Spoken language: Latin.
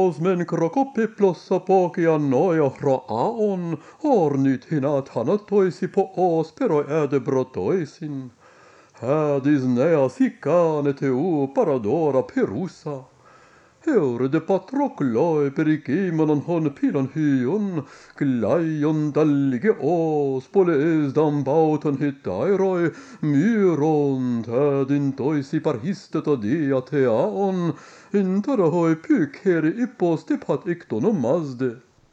os men krokopiplos apokia noia hroaon, hornyt hinat hanatoisi po os pero brotoisin. Hadis neas hikanet eu paradora perusa. Heur de patrokloi perikimonon hon pilon hyon, glaion dallige os poles dambauton hitairoi, myron tädin toisi parhisteta diateaon, intarahoi pykheri ipos tipat iktonomazde.